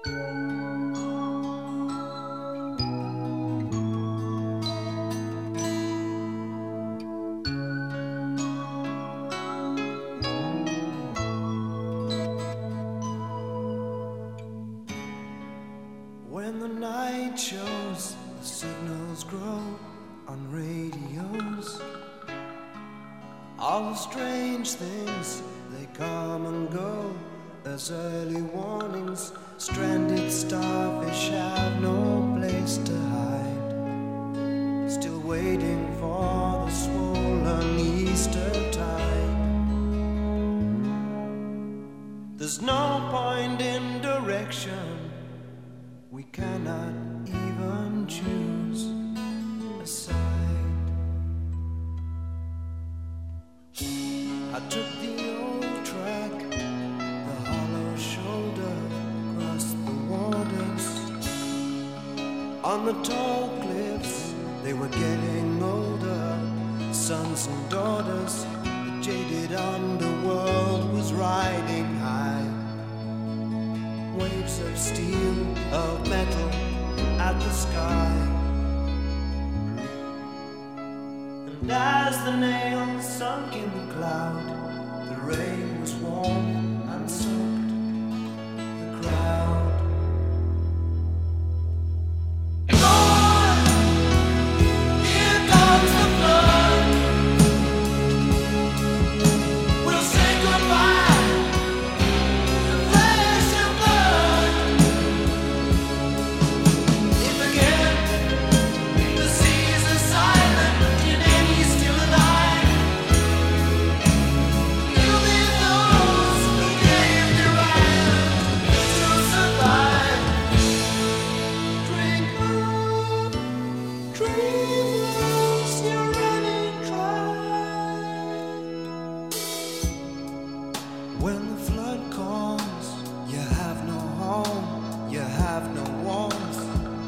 When the night shows, the signals grow on radios. All the strange things, they come and go as early warnings. Stranded starfish have no place to hide, still waiting for the swollen Easter tide. There's no point in direction, we cannot even choose a side. I took the old track, the hollow shoulder, across the waters. On the tall cliffs, they were getting older, sons and daughters. The jaded underworld was riding high. Waves of steel, of metal, at the sky. And as the nails sunk in the cloud, the rain was warm and soaked the crowd. Lord, here comes the flood. We'll say goodbye. When the flood comes, you have no home, you have no warmth.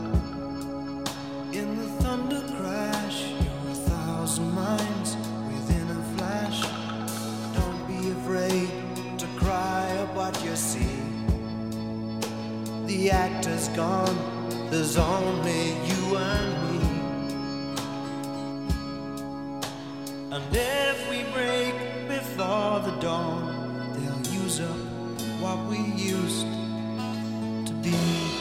In the thunder crash, you're 1,000 miles within a flash. Don't be afraid to cry at what you see. The actor's gone, there's only you and me. And if we break before the dawn, they'll use up what we used to be.